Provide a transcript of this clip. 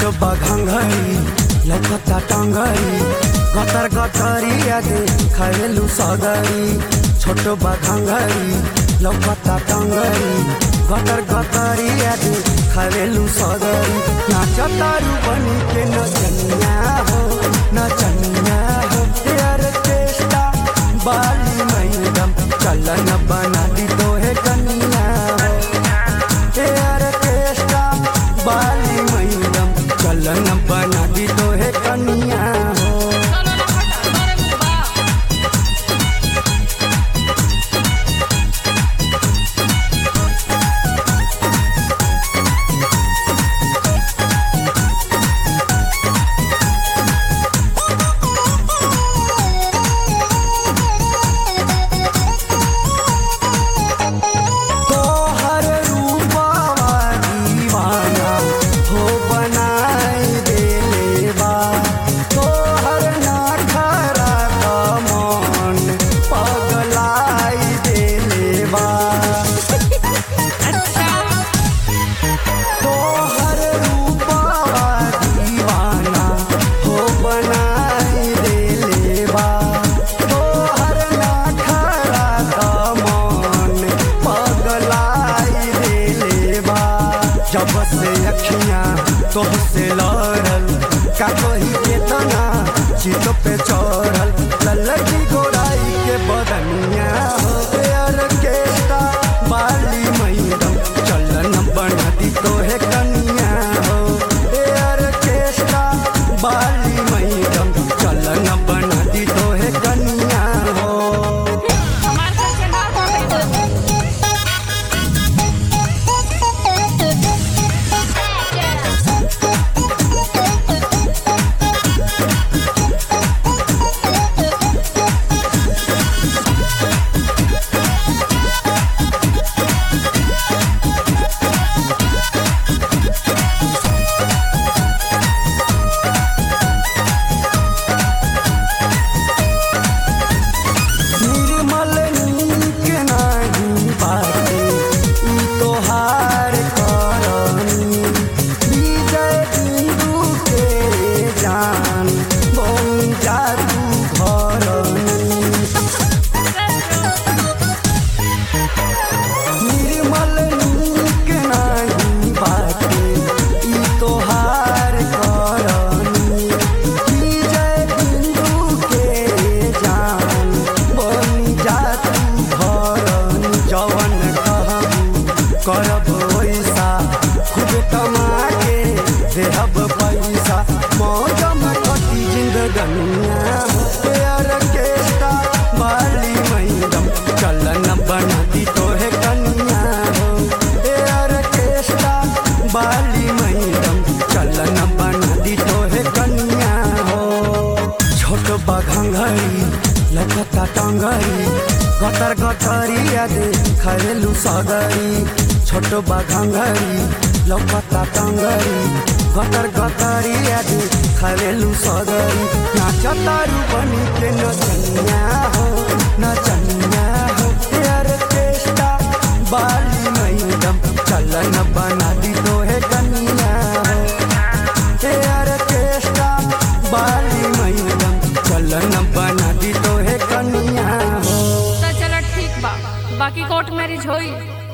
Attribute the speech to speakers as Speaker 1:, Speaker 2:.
Speaker 1: बघंगरी लखता टंगरी गतर गतरिया दे खरेलू सगरी छोट बघंगरी लखता टंगरी गतर गतरिया दे खरेलू सगरी नाचतारू बनी के नचनिया हो यार चेष्टा बाली मैडम चलन बना दी तो है कनिया हो यार चेष्टा बाली मैडम चलन बना दी तो है कनिया हो। जब से अखियां तोहसे लड़ल का कही केतना चीतों पे चढ़ल ललकी गोराई के बदनिया हो यार केष्टा बाली मैडम चलन बना दी तो है कनिया हो यार केष्टा बाली मैडम चलन बना दी तो है कनिया हो। करब पैसा खूब कमा के देहब पैसा मौज में कटी जिंदगनिया यार केष्टा बाली मैडम चलन बना दी तो है कनिया हो यार केष्टा बाली मैडम चलन बना दी तो है कनिया हो। छोट बघंगरी लखता टंगरी गतर गतरिया दे खरेलू सगरी छोट बघंगरी लखता टंगरी गतर गतरिया दे खरेलू सगरी नाचतारू बनी के नचनिया हो यार चेष्टा बाली मैडम चलन बना दी तो है कनिया हो यार चेष्टा बाली मैडम चलन बना दी तो है कनिया हो।
Speaker 2: चल ठीक बा बाकी कोर्ट मैरिज होई।